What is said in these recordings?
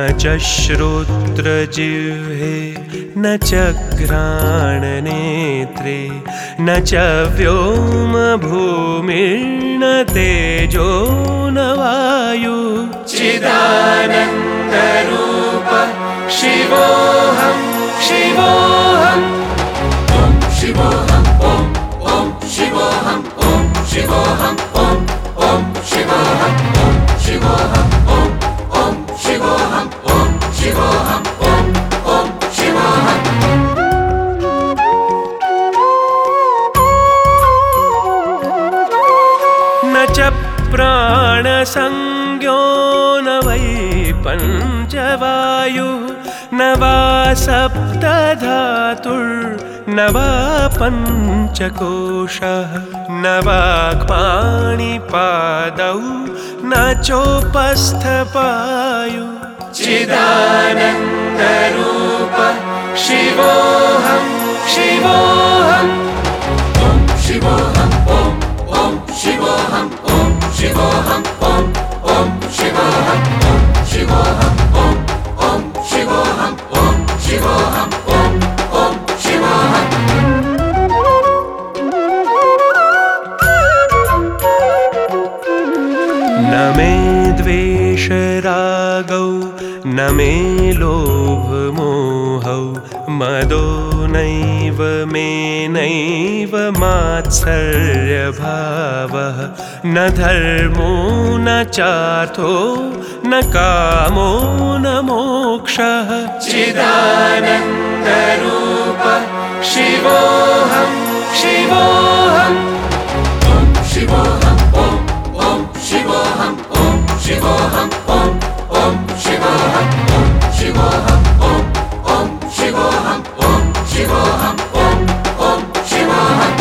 च श्रोत्रजिह्वे न च घ्राणनेत्रे न च व्योमभूमिर्न तेजो न वायु चिदानन्दरूप शिवोऽहं शिवोऽहं ॐ शिवोऽहं ॐ शिवोऽहं ॐ शिवोऽहं ॐ शिवोऽहं ॐ शिवोऽहं ॐ शिवोऽहं ॐ शिवोऽहं ॐ शिवोऽहं न च प्राणसंज्ञो न वै पञ्चवायुः न वा सप्तधातुर्न वा पञ्चकोशः न वा पाणिपादौ न चोपस्थपायु चिदानन्दरूप शिवोऽहं शिवोऽहं ॐ शिवोऽहं ॐ शिवोऽहं ॐ शिवोऽहं ॐ शिवोऽहं शिवोऽहं ॐ शिवोऽहं शिवोऽहं ॐ शिवोऽहं न मे द्वेषरागौ न मे लोभमोहौ मदो नैव मे नैव मात्सर्यभावः न धर्मो न चार्थो न कामो न मोक्षः चिदानन्दरूप शिवोऽहं शिवोऽहं ॐ शिवोऽहं ॐ शिवोऽहं ॐ शिवोऽहं ॐ शिवोऽहं शिवोऽहं ॐ शिवोऽहं शिवोऽहं ॐ शिवोऽहं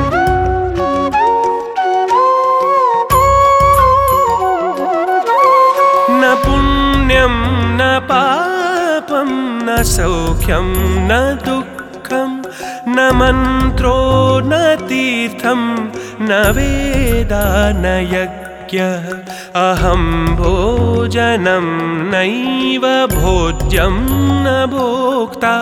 न पुण्यं न पापं न सौख्यं न दुःखं न मन्त्रो न तीर्थं न वेदा न यज्ञः अहं भोजनं नैव भोज्यं न भोक्ता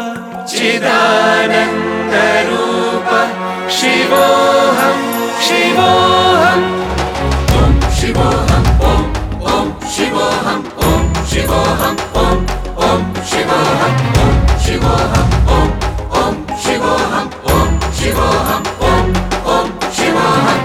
चिदानन्दरूप शिवोऽहं शिवोऽहं ॐ शिवोऽहं ॐ शिवोऽहं शिवोऽहं ॐ शिवोऽहं शिवोऽहं ॐ शिवोऽहं शिवोऽहं ॐ शिवोऽहं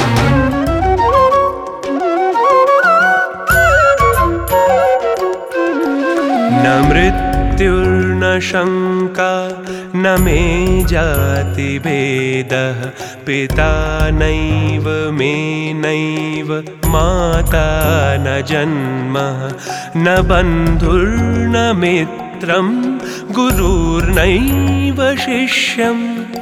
न मृत्युर्न शङ्का न मे जातिभेदः पिता नैव मे नैव माता न जन्म न बन्धुर्न मित्रं गुरुर्नैव शिष्यं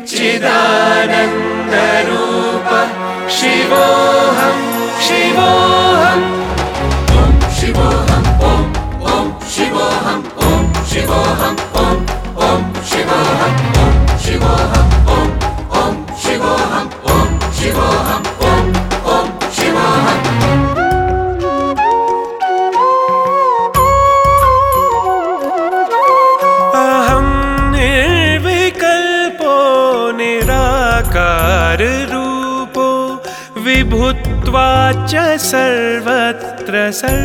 चिदानन्दरूप शिवोऽहं शिवोऽहं ॐ शिवोऽहं ॐ शिवोऽहं शिवोऽहं ॐ शिवोऽहं शिवोऽहं ॐ शिवोऽहं शिवोऽहं ॐ शिवोऽहं अहं निर्विकल्पो निराकाररूपो विभुत्वाच्च सर्वत्र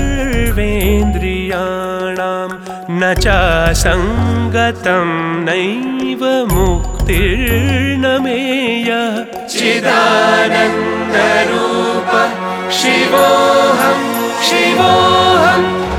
सर्वेन्द्रियाणां न चासङ्गतं नैव मुक्तिर्न मेयः चिदानन्दरूप शिवोऽहं शिवोऽहं